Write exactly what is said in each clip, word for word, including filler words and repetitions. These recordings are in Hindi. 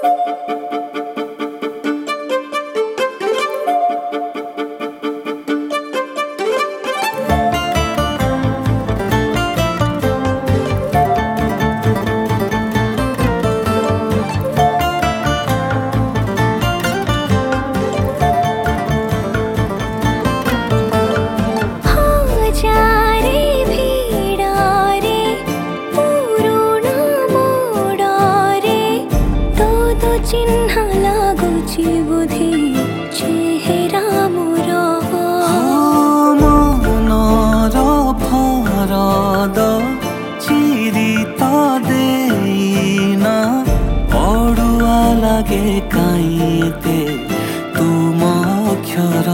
चिन्ह लागुची बुद्धि चेहरा मोर मनर फरद चिरी त देना अड़ुआ लगे काईते तुम अक्षर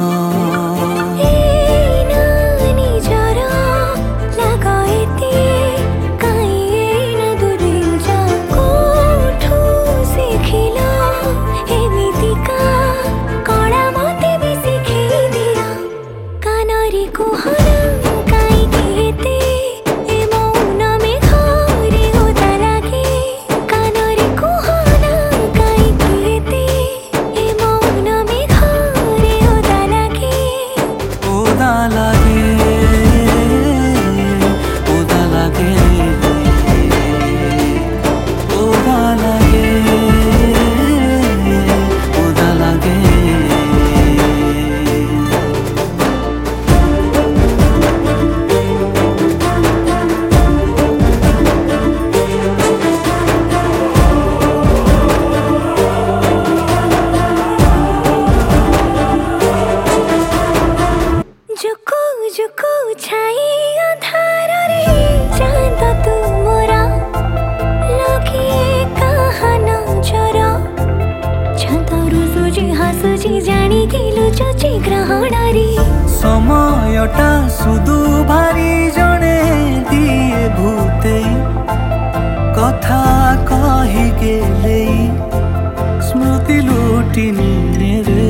समयटा सुदु भारी जने दिए भूते कथा कही गेले स्मृति लुटिनी रे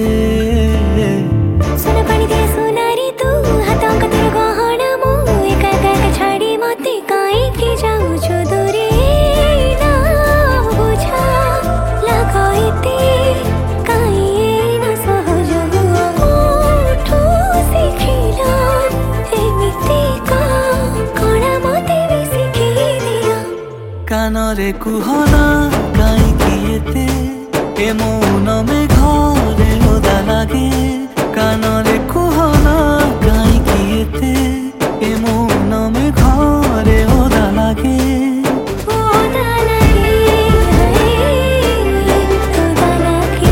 सुन पानी दे सुनारी तू हाथों का तेरे गहना मु एका एका छाड़ी मते काई के जाऊ छु दूरे ना बुझा लगाइते कानरे कुहना काई किएते ए मौन में घरे ओदा लागे कानरे कुहना काई किएते ए मौन में घरे ओदा लागे ओदा लागे ओदा लागे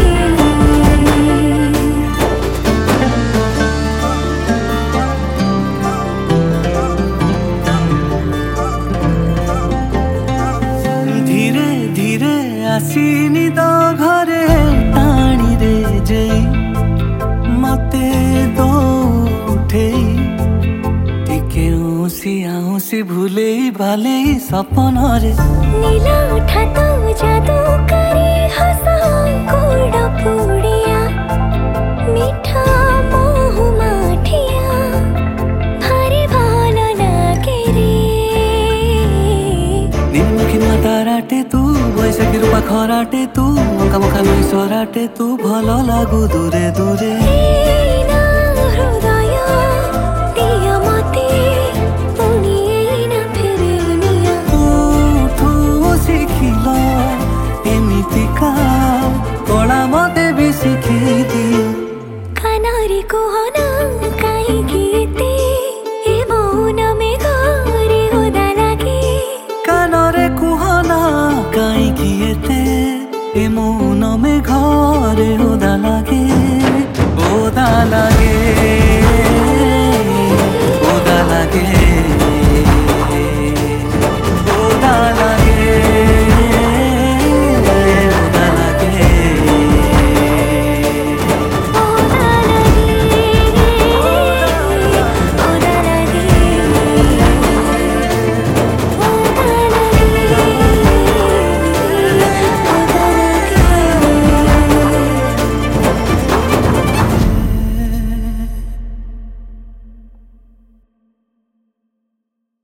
धीरे धीरे आसीनी तो घरे टाणी रे जे मते दो उठे टिके उसी आउसी भूले भाले सपन रे नीला उठा तो जादू करे हंसा गोड़ पुड़िया मीठा मोह माठिया भारी भालो लागे रे निर्मुखी माताराटे तू बैशाखी रूपा खराटे तू मुखा मुखा नई सराटे तू भल लागू दूरे दूरे हृदय दिया मते पुणी ना फेरे निया उठू शिखिल एमितिका कला मते भी शिखी दियो कानरे कुहना काई गीते ए मौन में घरे ओदा लागे कानरे कुहना काई किएते ए मौन में घरे ओदा लागे ओदा लागे।